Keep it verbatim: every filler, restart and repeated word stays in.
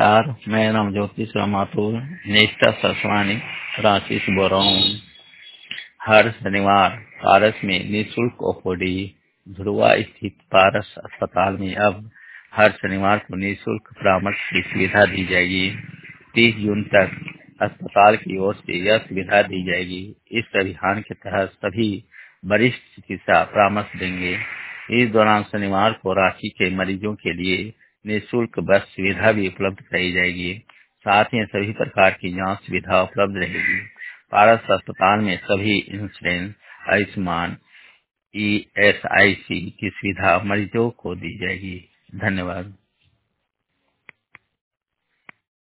नमस्कार, मैं नाम ज्योति माथुर, निष्ठा ससवानी, रांची से बोल रहा हूँ। हर शनिवार पारस में निःशुल्क ओपीडी ध्रुवा स्थित पारस अस्पताल में अब हर शनिवार को निःशुल्क परामर्श की सुविधा दी जाएगी। तीस जून तक अस्पताल की ओर से यह सुविधा दी जाएगी। इस अभियान के तहत सभी वरिष्ठ चिकित्सा परामर्श देंगे। इस दौरान शनिवार को रांची के मरीजों के लिए निःशुल्क बस सुविधा भी उपलब्ध कराई जाएगी। साथ ही सभी प्रकार की जांच सुविधा उपलब्ध रहेगी। पारस अस्पताल में सभी insurance, Ayushman, E S I C की सुविधा मरीजों को दी जाएगी। धन्यवाद।